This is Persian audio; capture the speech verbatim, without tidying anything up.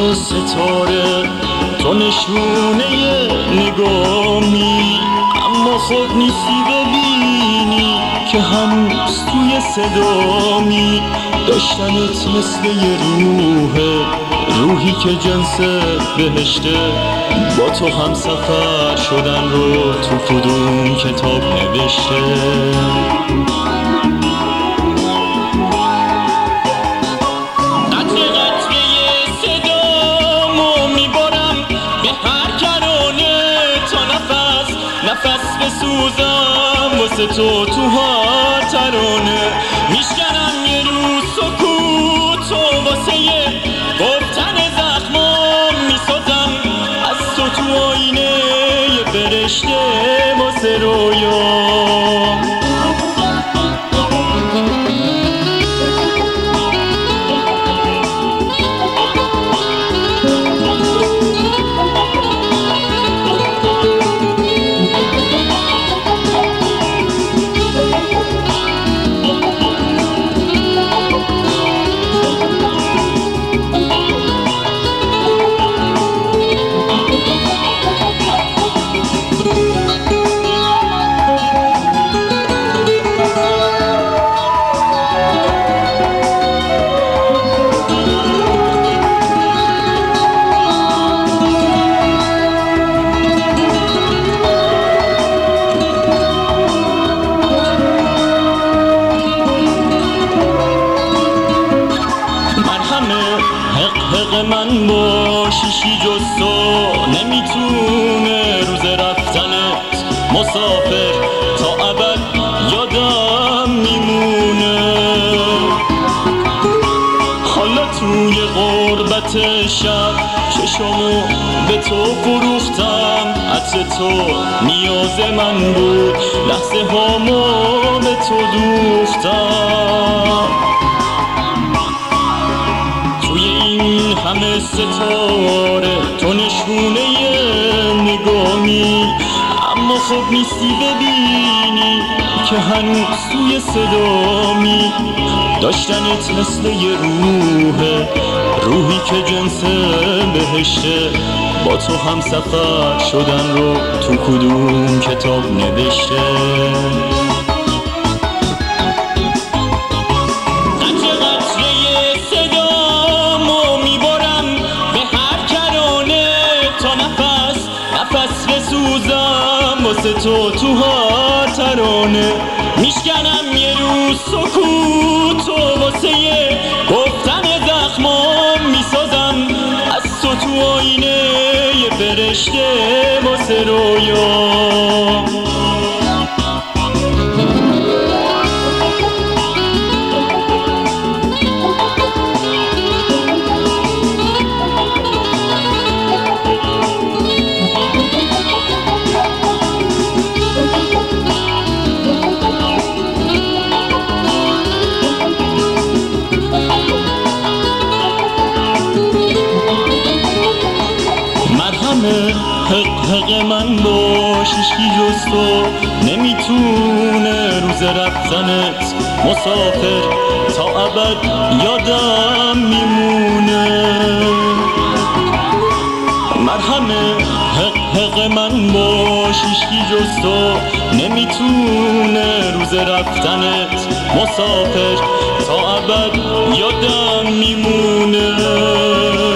ستاره تو نشونه نگامی، اما خود نیستی ببینی که هنوز توی صدامی. داشتنت مثل یه روحه، روحی که جنس بهشته، با تو هم سفر شدن رو تو کدوم کتاب نوشته. قطره قطره صدامو میبارم به هر کرانه تا نفس نفس بسوزم واسه تو تو هر ترانه. میشکنم یه روز سکوت و واسه یه گفتن زخمام میسازم از تو تو آینه یه فرشته واسه رویام. حق من با شیشی جز تو نمیتونه روز رفتنت مسافر تا ابد یادم میمونه. حالا توی غربت شب چشمو به تو فروختم، عطر تو نیاز من بود، لحظه هامو به تو دوختم. همه ستاره تو نشونه نگامی، اما خب نیستی ببینی که هنوز توی صدامی. داشتنت مثل یه روحه، روحی که جنس بهشته، با تو هم سفر شدن رو تو کدوم کتاب نوشته. نفس بسوزم واسه تو تو هر ترانه. میشکنم یه روز سکوت و واسه یه گفتن زخمام میسازم از تو تو آینه یه فرشته واسه رویام. حق حق من باش هیچکی جز تو نمیتونه روز رفتنت مسافر تا ابد یادم میمونه. مرهم حق حق من باش هیچکی جز تو نمیتونه روز رفتنت مسافر تا ابد یادم میمونه.